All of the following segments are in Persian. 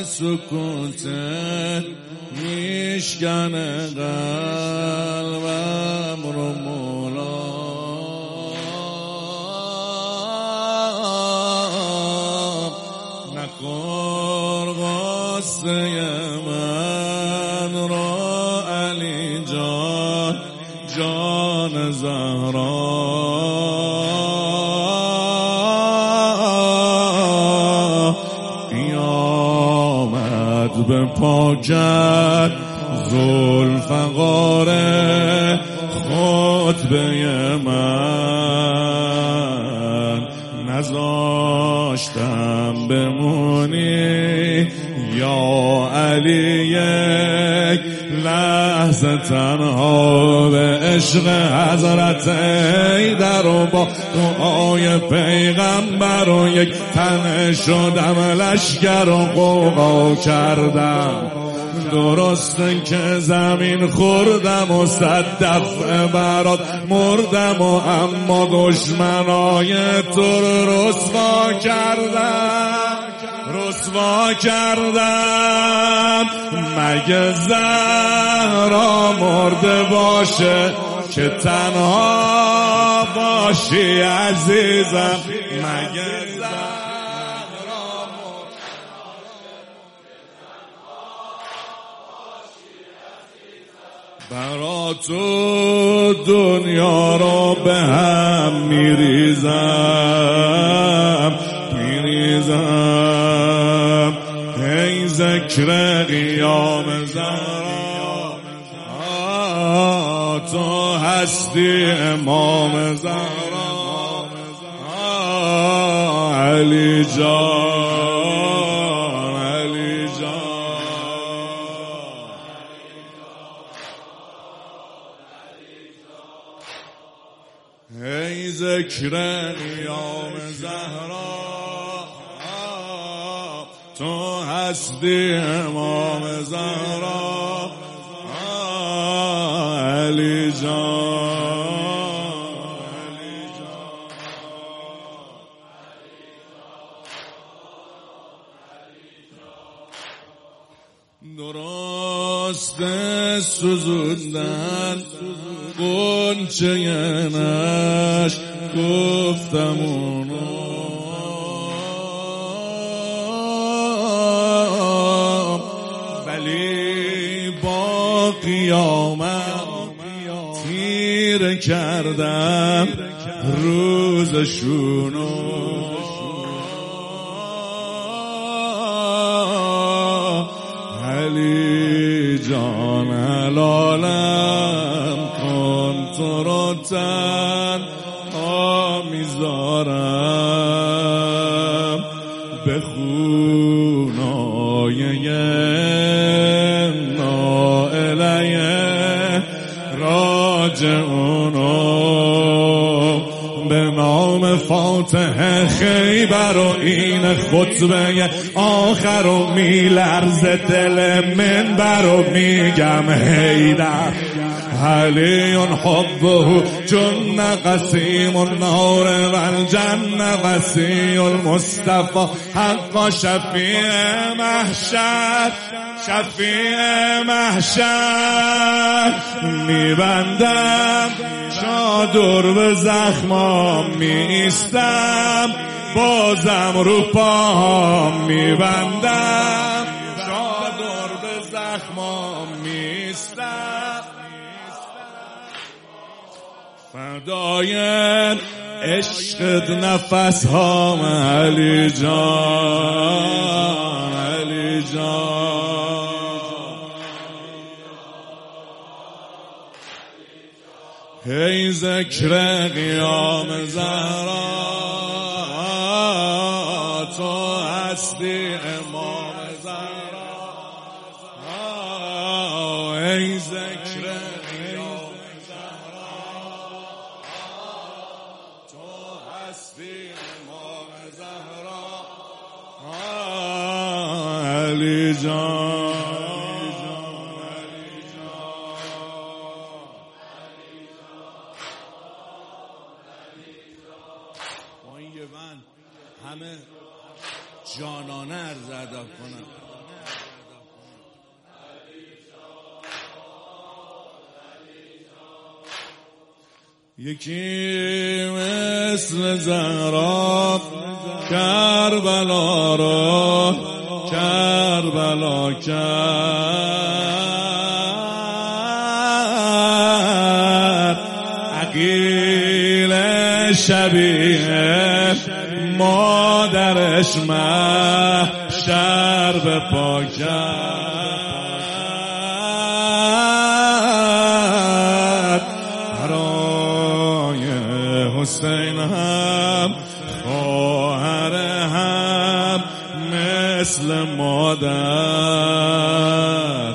سکوتت میشکنه قلبم رو مولا. نخور غصه من رو علی جان، جان زهرا. قیامت به پاکت ذوالفقار خطبه من، نذاشتم بمونی یا علی یک لحظه تنها به عشق حضرت حیدر و با دعای پیغمبر و یک تن شدم لشگر و غوغا کردم. درسته که زمین خوردم و 100 دفعه برات مردم و اما دشمنای تو رو رسوا کردم. مگه زهرا مرده باشه که تنها باشی عزیزم؟ مگه برا تو دنیا رو به هم میریزم. ای ذکر قیام زهرا، تو هستی امام زهرا. علی جان، علی جان، ای ذکر قیام زهرا، تو هستی امام زهرا. علی جان، درست سوزوندن غنچه نش گفتم اونو، ولی با قیامت تیره کردم روزشونو. علی جان العالم کن تو رو تنها میذارم به خونای نائله راجعونو. به نام فاتح خیبر و این خطبه آخر و میلرز دل منبر و میگم حیدر علی حبه جن قسیم النار و الجن وسیع المصطفى حق شفیع محشر، شفیع محشر. میبندم چادر به زخمام میستم، بازم رو پاهم میبندم چادر به زخمام میستم. فدای عشقت نفس هام علی جان، علی جان. ای ذکر قیام زهرا، تو هستی امام زهرا. ای ذکر قیام زهرا، تو هستی امام زهرا. علی جان، همه جانانه عرض ادب کنم. یکی مثل زهرا کربلا را کربلا کرد، عقیل شبیه مادرش محشر به پا کرد. برای حسین هم خواهر هم مثل مادر،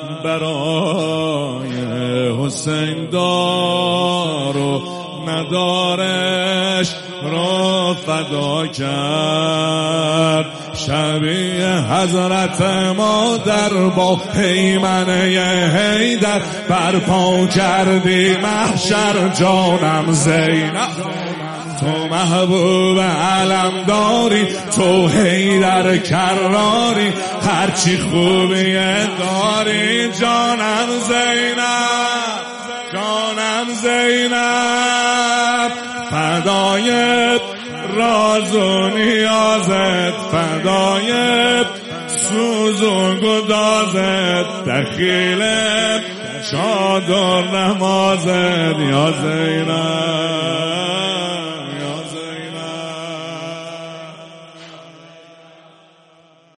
برای حسین دار و ندارش رو فدا کرد. شبیه حضرت مادر با پیمنه حیدر برپا کردی محشر جانم زینب. تو محبوب علمداری، تو حیدر کراری، هرچی خوبیه داری جانم زینب، جانم زینب. فدای راز و نیازت، فدای سوز و گدازت، دخیل چادر نمازت یا زینب.